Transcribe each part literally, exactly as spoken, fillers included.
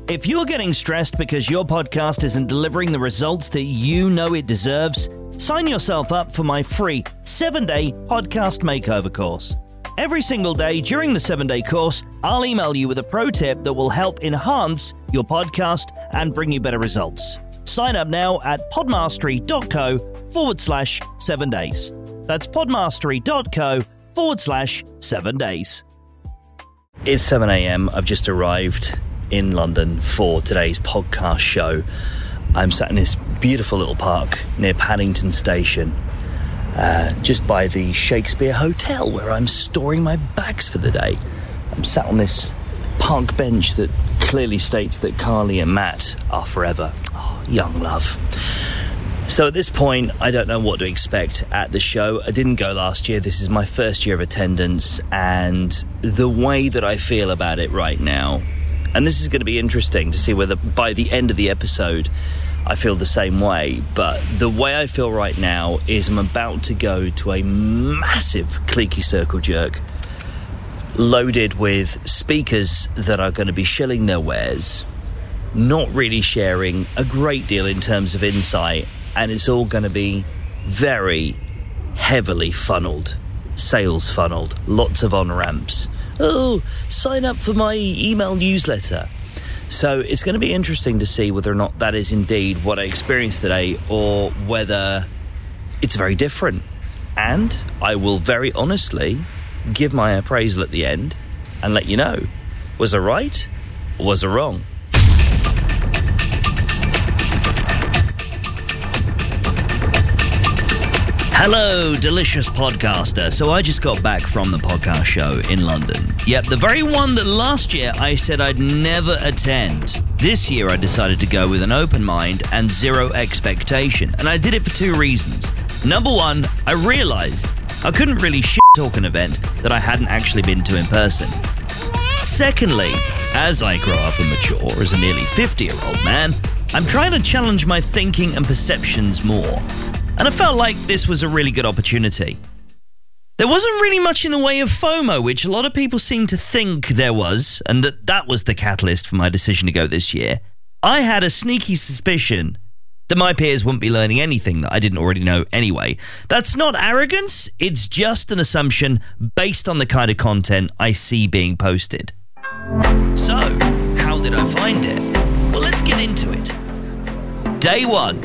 If you're getting stressed because your podcast isn't delivering the results that you know it deserves, sign yourself up for my free seven-day podcast makeover course. Every single day during the seven-day course, I'll email you with a pro tip that will help enhance your podcast and bring you better results. Sign up now at podmastery.co forward slash seven days. That's podmastery.co forward slash seven days. It's seven a.m. I've just arrived in London for today's podcast show. I'm sat in this beautiful little park near Paddington Station, uh, just by the Shakespeare Hotel, where I'm storing my bags for the day. I'm sat on this park bench that clearly states that Carly and Matt are forever. Oh, young love. So at this point, I don't know what to expect at the show. I didn't go last year. This is my first year of attendance, and the way that I feel about it right now, and this is going to be interesting to see whether by the end of the episode I feel the same way, but the way I feel right now is I'm about to go to a massive cliquey circle jerk loaded with speakers that are going to be shilling their wares, not really sharing a great deal in terms of insight, and it's all going to be very heavily funneled, sales funneled, lots of on-ramps. Oh, sign up for my email newsletter. So it's going to be interesting to see whether or not that is indeed what I experienced today, or whether it's very different. And I will very honestly give my appraisal at the end and let you know, was I right or was I wrong? Hello, delicious podcaster. So I just got back from the podcast show in London. Yep, the very one that last year I said I'd never attend. This year I decided to go with an open mind and zero expectation. And I did it for two reasons. Number one, I realised I couldn't really shit talk an event that I hadn't actually been to in person. Secondly, as I grow up and mature as a nearly fifty-year-old man, I'm trying to challenge my thinking and perceptions more. And I felt like this was a really good opportunity. There wasn't really much in the way of FOMO, which a lot of people seem to think there was, and that that was the catalyst for my decision to go this year. I had a sneaky suspicion that my peers wouldn't be learning anything that I didn't already know anyway. That's not arrogance, it's just an assumption based on the kind of content I see being posted. So, how did I find it? Well, let's get into it. Day one.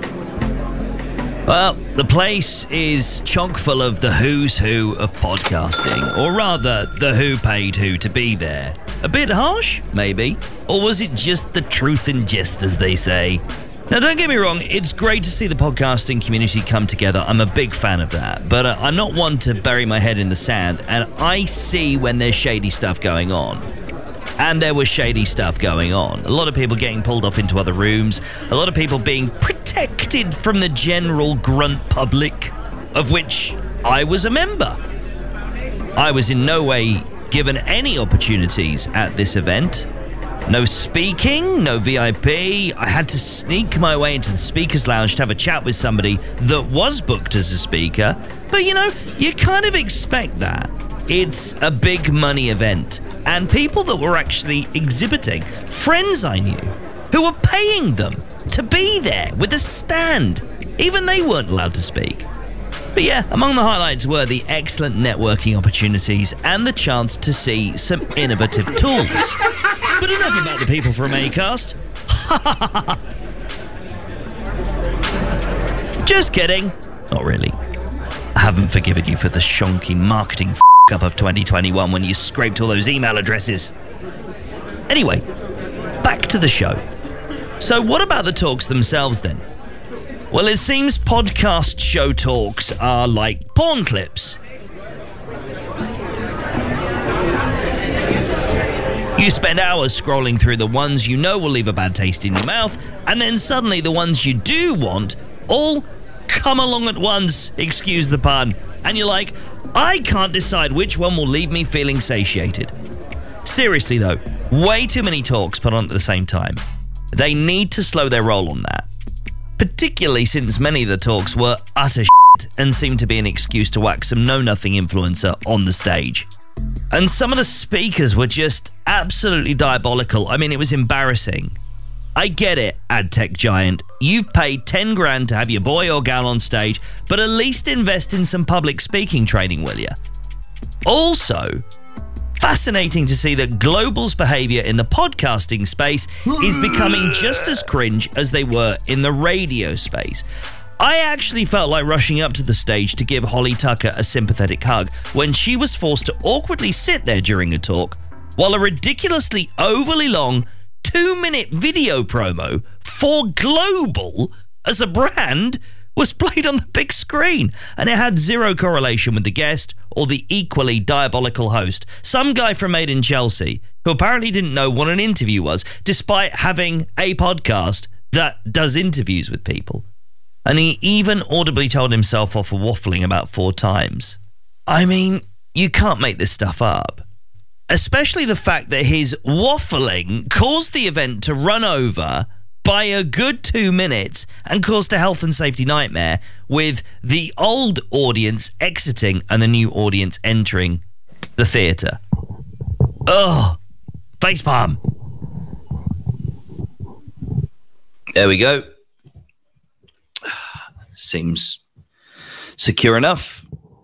Well, the place is chock full of the who's who of podcasting, or rather, the who paid who to be there. A bit harsh, maybe? Or was it just the truth and gist, as they say? Now, don't get me wrong, it's great to see the podcasting community come together. I'm a big fan of that, but uh, I'm not one to bury my head in the sand, and I see when there's shady stuff going on. And there was shady stuff going on. A lot of people getting pulled off into other rooms. A lot of people being protected from the general grunt public, of which I was a member. I was in no way given any opportunities at this event. No speaking, no V I P. I had to sneak my way into the speaker's lounge to have a chat with somebody that was booked as a speaker. But, you know, you kind of expect that. It's a big money event. And people that were actually exhibiting, friends I knew, who were paying them to be there with a stand. Even they weren't allowed to speak. But yeah, among the highlights were the excellent networking opportunities and the chance to see some innovative tools. But enough about the people from Acast. Just kidding. Not really. I haven't forgiven you for the shonky marketing f*** up of twenty twenty-one when you scraped all those email addresses. Anyway, back to the show. So what about the talks themselves then? Well, it seems podcast show talks are like porn clips. You spend hours scrolling through the ones you know will leave a bad taste in your mouth, and then suddenly the ones you do want all come along at once, excuse the pun, and you're like, I can't decide which one will leave me feeling satiated. Seriously though, way too many talks put on at the same time. They need to slow their roll on that. Particularly since many of the talks were utter shit and seemed to be an excuse to whack some know-nothing influencer on the stage. And some of the speakers were just absolutely diabolical. I mean, it was embarrassing. I get it, ad tech giant. You've paid ten grand to have your boy or gal on stage, but at least invest in some public speaking training, will you? Also, fascinating to see that Global's behavior in the podcasting space is becoming just as cringe as they were in the radio space. I actually felt like rushing up to the stage to give Holly Tucker a sympathetic hug when she was forced to awkwardly sit there during a talk while a ridiculously overly long two-minute video promo for Global as a brand was played on the big screen, and it had zero correlation with the guest or the equally diabolical host, some guy from Made in Chelsea, who apparently didn't know what an interview was, despite having a podcast that does interviews with people. And he even audibly told himself off for waffling about four times. I mean, you can't make this stuff up. Especially the fact that his waffling caused the event to run over by a good two minutes and caused a health and safety nightmare, with the old audience exiting and the new audience entering the theatre. Ugh. Facepalm. There we go. Seems secure enough.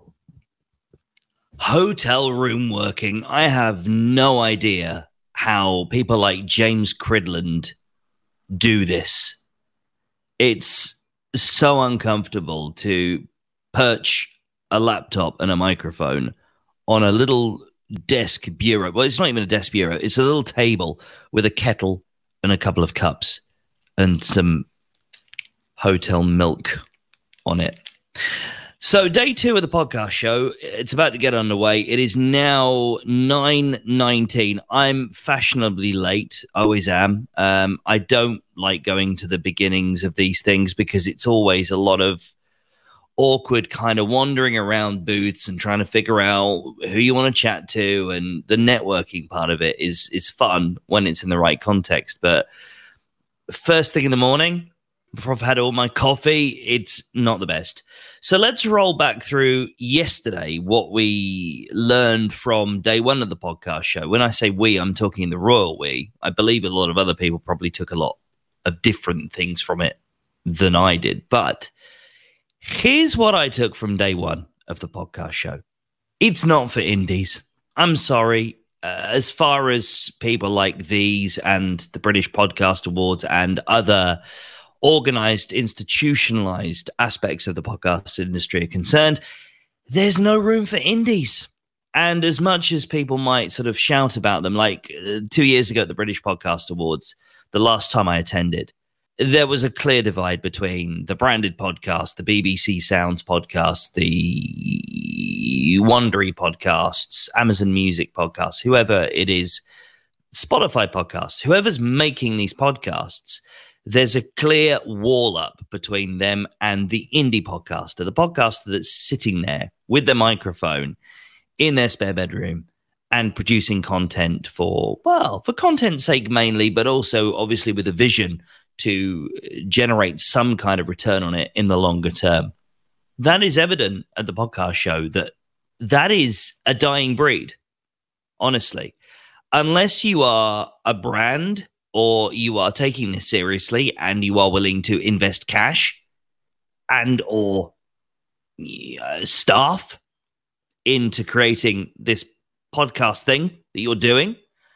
Hotel room working. I have no idea how people like James Cridland do this. It's so uncomfortable to perch a laptop and a microphone on a little desk bureau. Well, it's not even a desk bureau. It's a little table with a kettle and a couple of cups and some hotel milk on it. So day two of the podcast show, it's about to get underway. It is now nine nineteen. I'm fashionably late. I always am. Um, I don't like going to the beginnings of these things because it's always a lot of awkward kind of wandering around booths and trying to figure out who you want to chat to. And the networking part of it is, is fun when it's in the right context. But first thing in the morning, before I've had all my coffee, it's not the best. So let's roll back through yesterday, what we learned from day one of the podcast show. When I say we, I'm talking the royal we. I believe a lot of other people probably took a lot of different things from it than I did. But here's what I took from day one of the podcast show. It's not for indies. I'm sorry. Uh, as far as people like these and the British Podcast Awards and other organized, institutionalized aspects of the podcast industry are concerned, there's no room for indies. And as much as people might sort of shout about them, like uh, two years ago at the British Podcast Awards, the last time I attended, there was a clear divide between the branded podcast, the B B C Sounds podcast, the Wondery podcasts, Amazon Music podcasts, whoever it is, Spotify podcasts, whoever's making these podcasts. There's a clear wall up between them and the indie podcaster, the podcaster that's sitting there with their microphone in their spare bedroom and producing content for, well, for content's sake mainly, but also obviously with a vision to generate some kind of return on it in the longer term. That is evident at the podcast show that that is a dying breed, honestly. Unless you are a brand or you are taking this seriously and you are willing to invest cash and or uh, staff into creating this podcast thing that you're doing,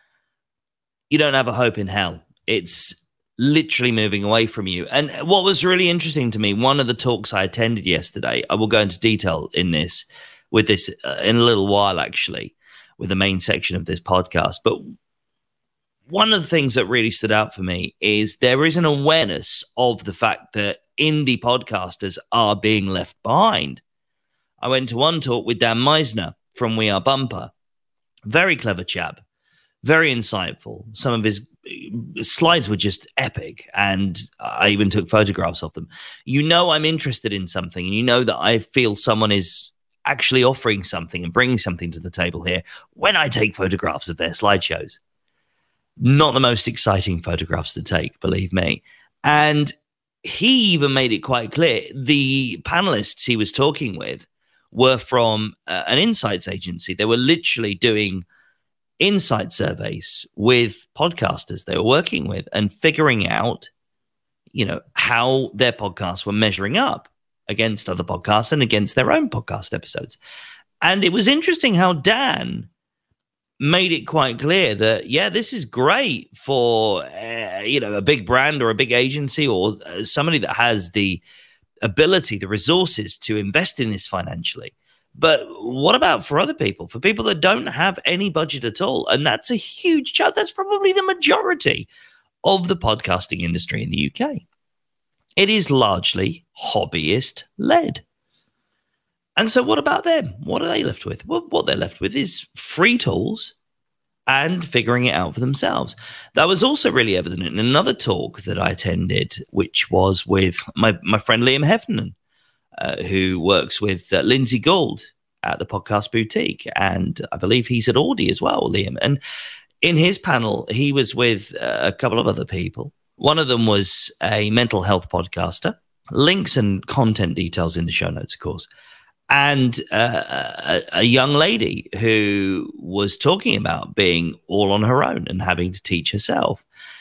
you don't have a hope in hell. It's literally moving away from you. And what was really interesting to me, one of the talks I attended yesterday, I will go into detail in this with this uh, in a little while, actually, with the main section of this podcast. But one of the things that really stood out for me is there is an awareness of the fact that indie podcasters are being left behind. I went to one talk with Dan Meisner from We Are Bumper. Very clever chap, very insightful. Some of his slides were just epic, and I even took photographs of them. You know I'm interested in something, and you know that I feel someone is actually offering something and bringing something to the table here when I take photographs of their slideshows. Not the most exciting photographs to take, believe me. And he even made it quite clear. The panelists he was talking with were from uh, an insights agency. They were literally doing insight surveys with podcasters they were working with and figuring out, you know, how their podcasts were measuring up against other podcasts and against their own podcast episodes. And it was interesting how Dan made it quite clear that, yeah, this is great for, uh, you know, a big brand or a big agency or uh, somebody that has the ability, the resources to invest in this financially. But what about for other people, for people that don't have any budget at all? And that's a huge chunk. That's probably the majority of the podcasting industry in the U K. It is largely hobbyist-led. And so what about them? What are they left with? Well, what they're left with is free tools and figuring it out for themselves. That was also really evident in another talk that I attended, which was with my, my friend Liam Heffernan, uh, who works with uh, Lindsay Gould at the Podcast Boutique. And I believe he's at Audi as well, Liam. And in his panel, he was with uh, a couple of other people. One of them was a mental health podcaster. Links and content details in the show notes, of course. And uh, a, a young lady who was talking about being all on her own and having to teach herself.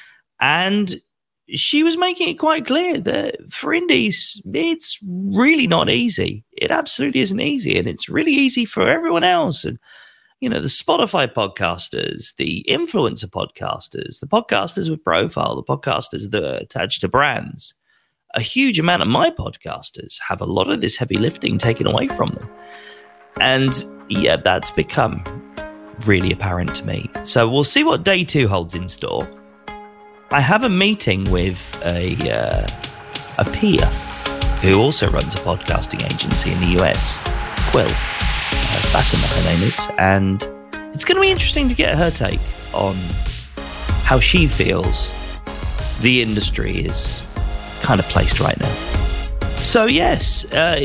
And she was making it quite clear that for indies, it's really not easy. It absolutely isn't easy. And it's really easy for everyone else. And, you know, the Spotify podcasters, the influencer podcasters, the podcasters with profile, the podcasters that are attached to brands. A huge amount of my podcasters have a lot of this heavy lifting taken away from them. And yeah, that's become really apparent to me. So we'll see what day two holds in store. I have a meeting with a, uh, a peer who also runs a podcasting agency in the U S, Quill. Uh, Fatima, her name is. And it's going to be interesting to get her take on how she feels the industry is kind of placed right now. So yes, uh,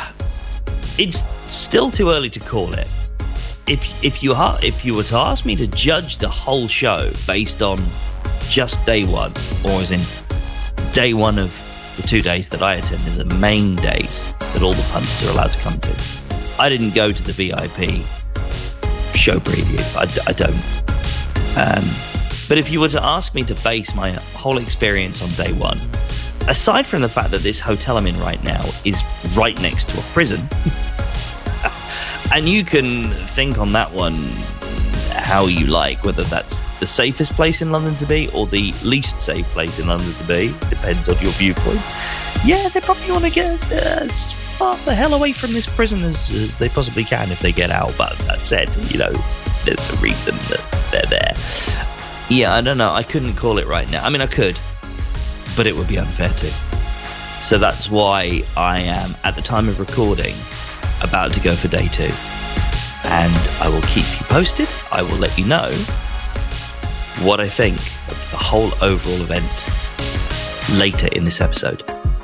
it's still too early to call it. If if you ha- if you were to ask me to judge the whole show based on just day one, or as in day one of the two days that I attended, the main days that all the punters are allowed to come to, I didn't go to the V I P show preview. I, I don't. Um, but if you were to ask me to base my whole experience on day one, aside from the fact that this hotel I'm in right now is right next to a prison, and you can think on that one how you like, whether that's the safest place in London to be or the least safe place in London to be, depends on your viewpoint. Yeah, they probably want to get uh, as far the hell away from this prison as, as they possibly can if they get out. But that said, you know, there's a reason that they're there. Yeah, I don't know. I couldn't call it right now. I mean, I could, but it would be unfair to. So that's why I am, at the time of recording, about to go for day two. And I will keep you posted. I will let you know what I think of the whole overall event later in this episode.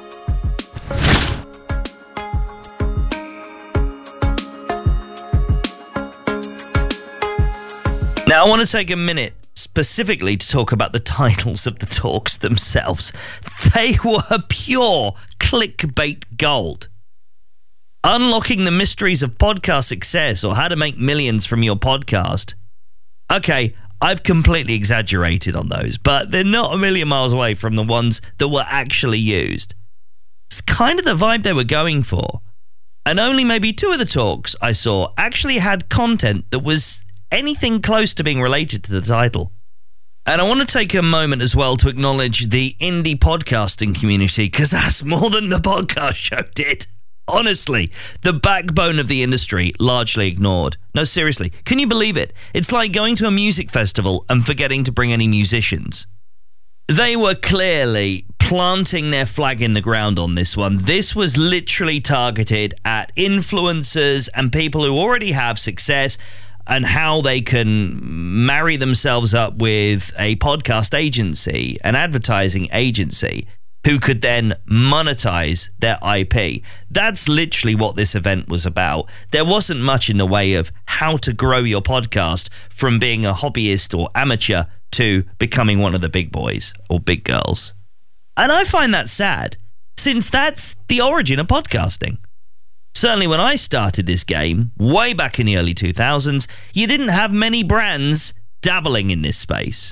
Now, I want to take a minute specifically to talk about the titles of the talks themselves. They were pure clickbait gold. Unlocking the mysteries of podcast success or how to make millions from your podcast. Okay, I've completely exaggerated on those, but they're not a million miles away from the ones that were actually used. It's kind of the vibe they were going for. And only maybe two of the talks I saw actually had content that was anything close to being related to the title. And I want to take a moment as well to acknowledge the indie podcasting community, because that's more than the podcast show did. Honestly, the backbone of the industry largely ignored. No, seriously, can you believe it? It's like going to a music festival and forgetting to bring any musicians. They were clearly planting their flag in the ground on this one. This was literally targeted at influencers and people who already have success and how they can marry themselves up with a podcast agency, an advertising agency, who could then monetize their I P. That's literally what this event was about. There wasn't much in the way of how to grow your podcast from being a hobbyist or amateur to becoming one of the big boys or big girls. And I find that sad, since that's the origin of podcasting. Certainly when I started this game, way back in the early two thousands, you didn't have many brands dabbling in this space.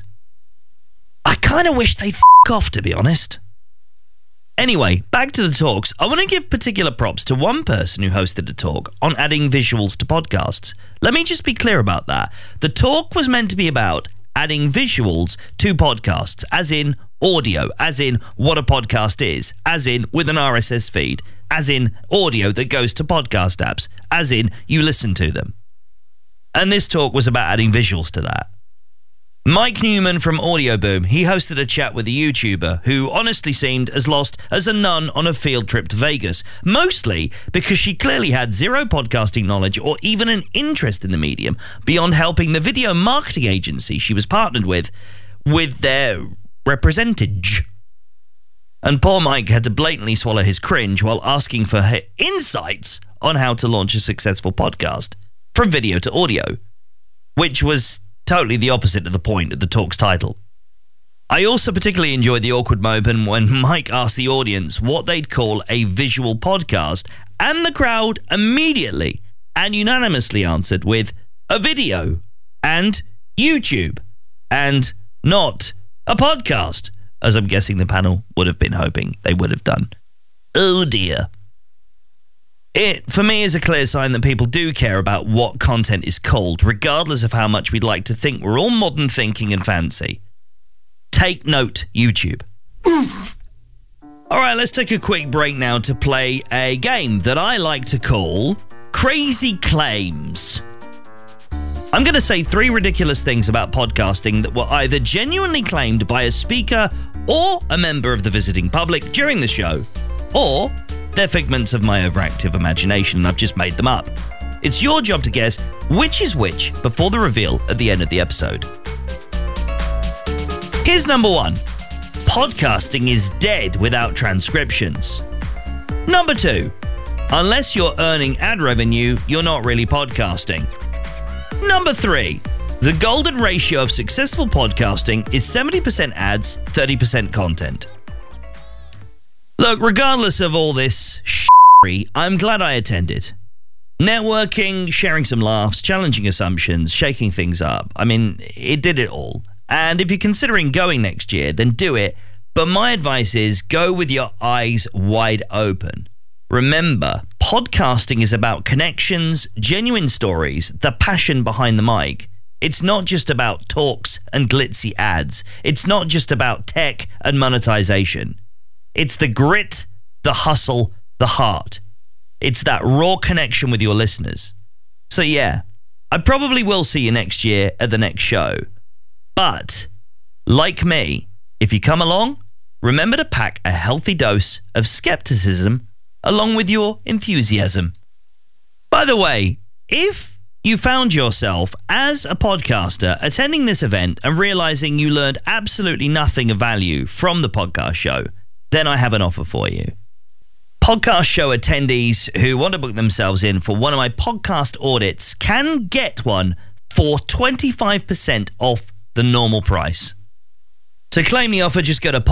I kind of wish they'd f*** off, to be honest. Anyway, back to the talks. I want to give particular props to one person who hosted a talk on adding visuals to podcasts. Let me just be clear about that. The talk was meant to be about adding visuals to podcasts, as in audio, as in what a podcast is, as in with an R S S feed, as in audio that goes to podcast apps, as in you listen to them. And this talk was about adding visuals to that. Mike Newman from Audio Boom, he hosted a chat with a YouTuber who honestly seemed as lost as a nun on a field trip to Vegas, mostly because she clearly had zero podcasting knowledge or even an interest in the medium beyond helping the video marketing agency she was partnered with with their representage. And poor Mike had to blatantly swallow his cringe while asking for her insights on how to launch a successful podcast from video to audio, which was totally the opposite of the point of the talk's title. I also particularly enjoyed the awkward moment when Mike asked the audience what they'd call a visual podcast, and the crowd immediately and unanimously answered with a video and YouTube and not a podcast, as I'm guessing the panel would have been hoping they would have done. Oh dear. It, for me, is a clear sign that people do care about what content is called, regardless of how much we'd like to think we're all modern thinking and fancy. Take note, YouTube. Oof. All right, let's take a quick break now to play a game that I like to call Crazy Claims. I'm going to say three ridiculous things about podcasting that were either genuinely claimed by a speaker or a member of the visiting public during the show, or they're figments of my overactive imagination and I've just made them up. It's your job to guess which is which before the reveal at the end of the episode. Here's number one. Podcasting is dead without transcriptions. Number two. Unless you're earning ad revenue, you're not really podcasting. Number three. The golden ratio of successful podcasting is seventy percent ads, thirty percent content. Look, regardless of all this sh**ery, I'm glad I attended. Networking, sharing some laughs, challenging assumptions, shaking things up. I mean, it did it all. And if you're considering going next year, then do it. But my advice is go with your eyes wide open. Remember, podcasting is about connections, genuine stories, the passion behind the mic. It's not just about talks and glitzy ads. It's not just about tech and monetization. It's the grit, the hustle, the heart. It's that raw connection with your listeners. So yeah, I probably will see you next year at the next show. But, like me, if you come along, remember to pack a healthy dose of skepticism along with your enthusiasm. By the way, if you found yourself as a podcaster attending this event and realizing you learned absolutely nothing of value from the podcast show, then I have an offer for you. Podcast show attendees who want to book themselves in for one of my podcast audits can get one for twenty-five percent off the normal price. To claim the offer, just go to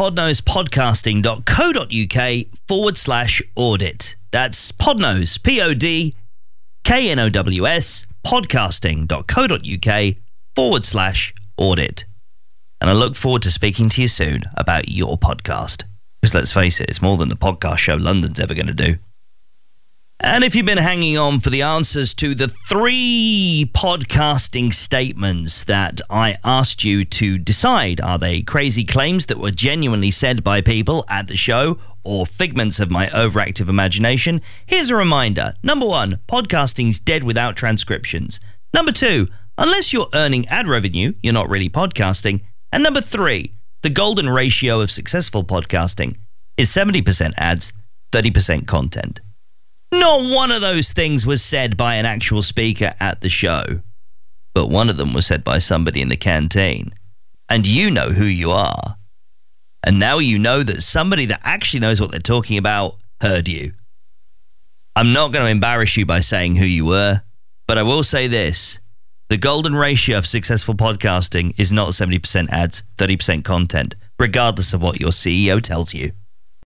podnosepodcasting.co.uk forward slash audit. That's Podnose, P O D K N O W S, podcasting.co.uk forward slash audit. And I look forward to speaking to you soon about your podcast. Because let's face it, it's more than the podcast show London's ever going to do. And if you've been hanging on for the answers to the three podcasting statements that I asked you to decide, are they crazy claims that were genuinely said by people at the show or figments of my overactive imagination, here's a reminder. Number one, podcasting's dead without transcriptions. Number two, unless you're earning ad revenue, you're not really podcasting. And number three, the golden ratio of successful podcasting is seventy percent ads, thirty percent content. Not one of those things was said by an actual speaker at the show, but one of them was said by somebody in the canteen. And you know who you are. And now you know that somebody that actually knows what they're talking about heard you. I'm not going to embarrass you by saying who you were, but I will say this. The golden ratio of successful podcasting is not seventy percent ads, thirty percent content, regardless of what your C E O tells you.